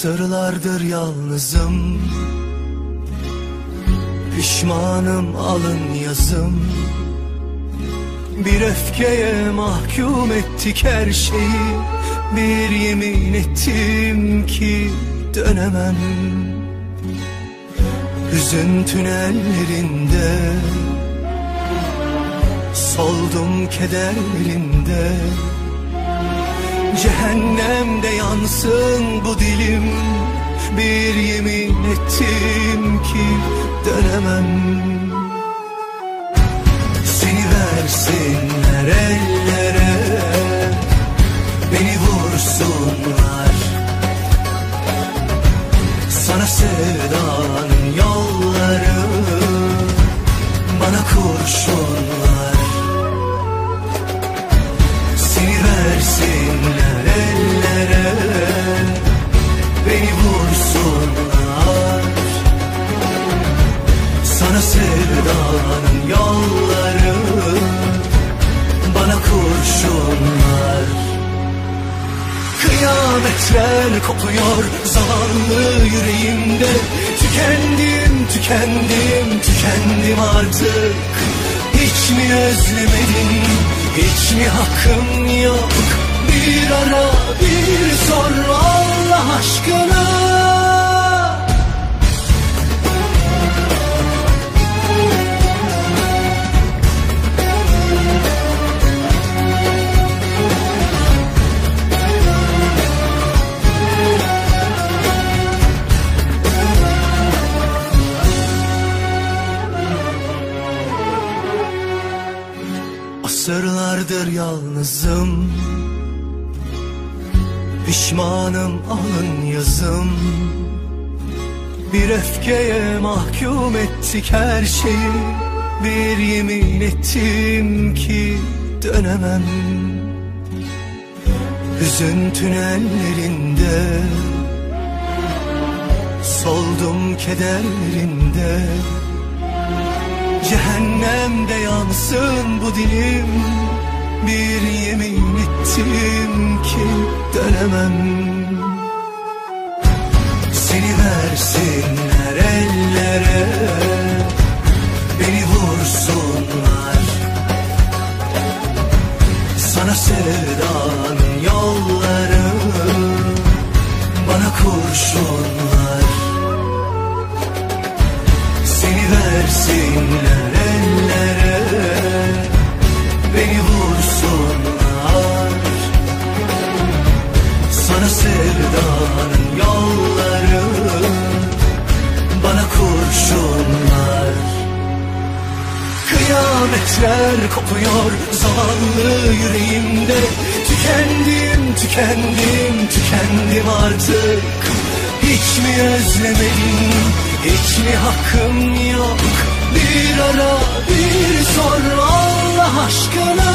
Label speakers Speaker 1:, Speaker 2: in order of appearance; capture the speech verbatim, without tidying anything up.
Speaker 1: Asırlardır yalnızım, pişmanım alın yazım. Bir öfkeye mahkum ettik her şeyi, bir yemin ettim ki dönemem. Hüzün tünellerinde soldum kederlerinde. Cehennemde yansın bu dilim, bir yemin ettim ki dönemem. Seni versinler ellere, beni vursunlar. Sana sevdanın yolları, bana kurşunlar. Seni versinler ellere, beni vursunlar. Sana sevdanın yolları, bana kurşunlar. Kıyametler kopuyor zavallı yüreğimde. Tükendim, tükendim, tükendim artık. Hiç mi özlemedin, hiç mi hakkım yok? Bir ara, bir sor Allah aşkına. Asırlardır yalnızım, pişmanım alın yazım. Bir öfkeye mahkum ettik her şeyi, bir yemin ettim ki dönemem. Hüzün tünellerinde soldum kederlerinde. Cehennemde yansın bu dilim, bir yemin ettim ki dönemem. Seni versinler ellere, beni vursunlar. Sana sevdanın yolları, bana kurşunlar. Seni versinler ellere, beni vursunlar. Sana sevdanın yolları, bana kurşunlar. Kıyametler kopuyor zavallı yüreğimde. Tükendim, tükendim, tükendim artık. Hiç mi özlemedin, hiç mi hakkım yok? Bir ara, bir sor Allah aşkına.